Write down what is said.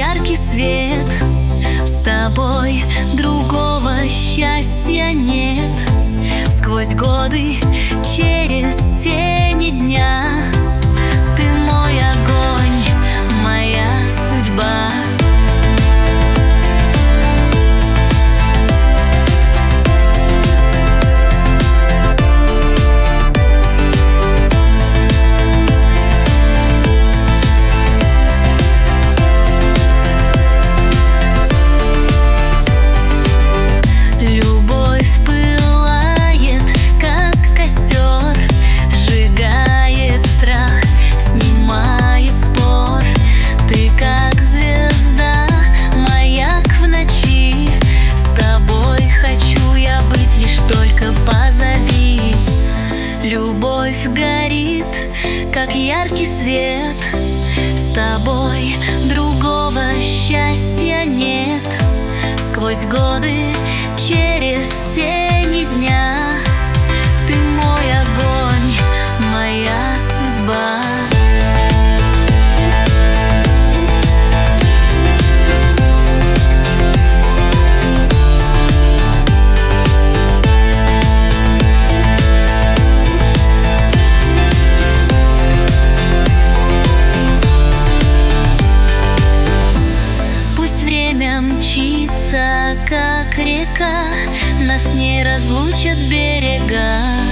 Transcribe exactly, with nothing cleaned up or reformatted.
яркий свет. С тобой другого счастья нет. Сквозь годы, через тени дня, ты мой огонь, моя судьба. Любовь горит, как яркий свет. С тобой другого счастья нет. Сквозь годы, через тени дня, ты мой огонь, моя судьба. Мчится, как река, нас не разлучат берега.